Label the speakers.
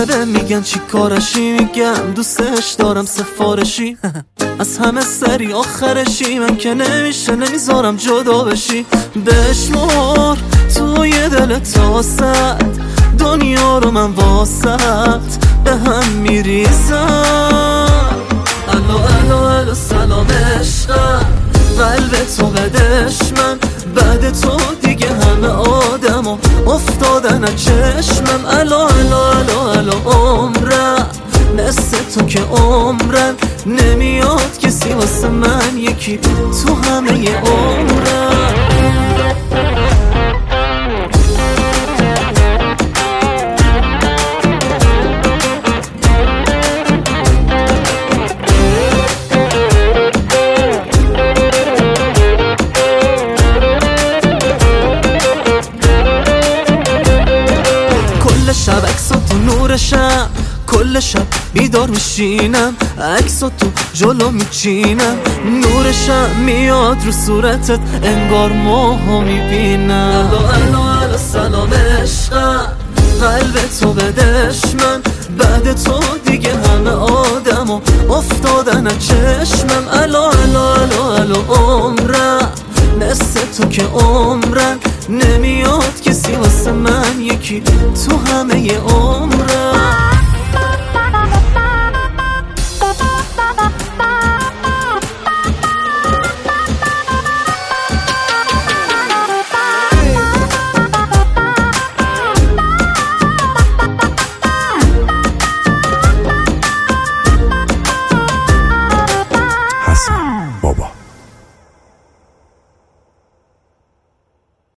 Speaker 1: همه به میگن چی کارشی، میگم دوستش دارم سفارشی از همه سری آخرشی، من که نمیشه نمیذارم جدا بشی. بشمار توی دل تاست دنیا رو من واسط به هم میریزم. الو الو الو سلام عشقم، قلب تو بدش من، بعد تو دیگه همه آدم افتادن از چشمم. الو الو الو الو عمرم، مثل تو که عمرن نمیاد کسی واسه من، یکی تو همه عمرم. شب عکسا تو نورشم، کل شب بیدار میشینم، عکسا تو جلو میچینم، نورشم میاد رو صورتت انگار ماها میبینم. الو الو الو سلام عشقم، قلب تو بدش من، بعد تو دیگه همه آدم افتادن از چشمم. الو الو الو الو عمرم، مثل تو که عمرن نمیاد کسی واسه من، یکی تو همه عمرم.